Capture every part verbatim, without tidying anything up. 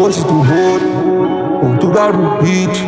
força do rodo, Portugal no beat.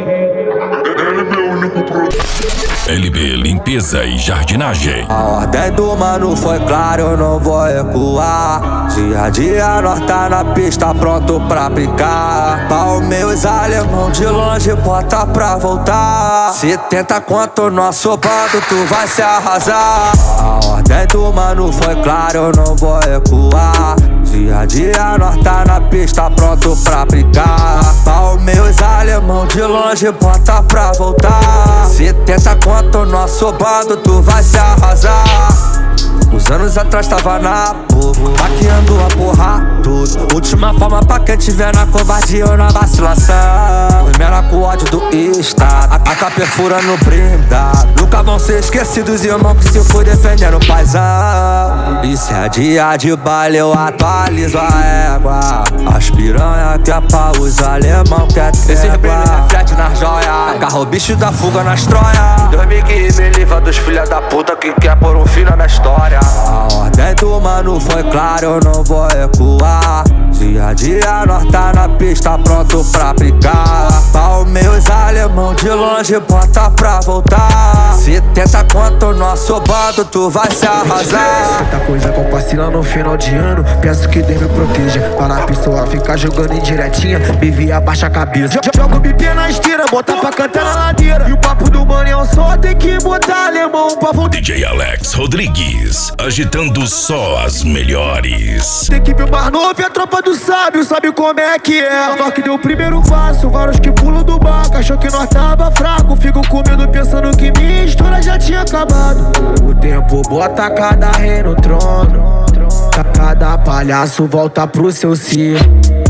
L B Limpeza e Jardinagem. A ordem do mano foi clara, eu não vou recuar. Dia a dia nós tá na pista, pronto pra brincar. Palmeiras alemão de longe, bota pra voltar. Setenta conto nosso bando, tu vai se arrasar. A ordem do mano foi clara, eu não vou recuar. Dia a dia nós tá na pista, pronto pra brincar. Palmeiras alemão de longe, bota pra voltar. Setenta conto nosso bando, tu vai se arrasar. Uns anos atrás tava na povo, maquiando a porra tudo. Última forma pra quem tiver na covardia ou na vacilação. Primeira com ódio do estado, a K perfurando blindado. Nunca vão ser esquecidos, irmão, que se for defendendo o paizão. Isso é dia de baile, eu atualizo a égua. As piranha que é pau, os alemão que é trégua. Esse rebelde reflete nas joias, agarra o bicho da fuga nas troias. Deus me guie, me livra dos filha da puta que quer pôr um fim na história. A ordem do mano foi clara, eu não vou recuar. Dia a dia nós tá na pista, pronto pra brincar. Palmeiras alemão de longe, bota pra voltar. Setenta conto nosso bando, tu vai se arrasar. Tanta coisa que eu vacila no final de ano, peço que Deus me proteja. Para a pessoa ficar jogando indiretinha, me abaixa a cabeça. Joga o bipê na esteira, bota pra cantar na ladeira. E o papo do mano é um só, tem que botar alemão pra voltar. D J Alex Rodrigues, agitando só as melhores. Tem que ver mais novo e a tropa do sábio, sabe como é que é. Nós que deu o primeiro passo, vários que pulam do barco. Achou que nós tava fraco, fico com medo pensando que minha história já tinha acabado. O tempo bota cada rei no trono, cada palhaço volta pro seu circo.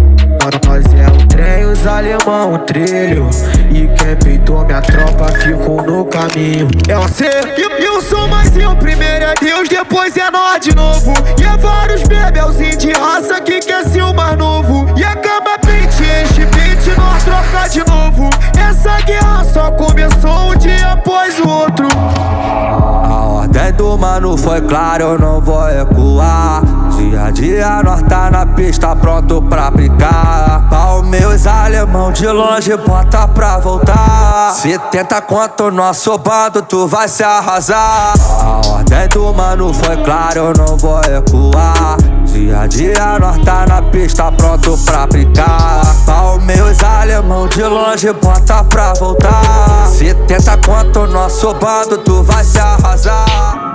Nós é o trem, os alemão o trilho. E quem peitou minha tropa ficou no caminho. É você, e eu sou mais eu. Primeiro é Deus, depois é nós de novo. E é vários bebelzinhos de raça que quer ser o mais novo. E acaba pente, enche pente, nós troca de novo. Essa guerra só começou um dia após o outro. A ordem do mano foi clara, eu não vou recuar. Dia a dia nós tá na pista, pronto pra brincar. Palmeiras alemão de longe, bota pra voltar. Setenta conto nosso bando, tu vai se arrasar. A ordem do mano foi clara, eu não vou recuar. Dia a dia nós tá na pista, pronto pra brincar. Palmeiras alemão de longe, bota pra voltar. Setenta conto nosso bando, tu vai se arrasar.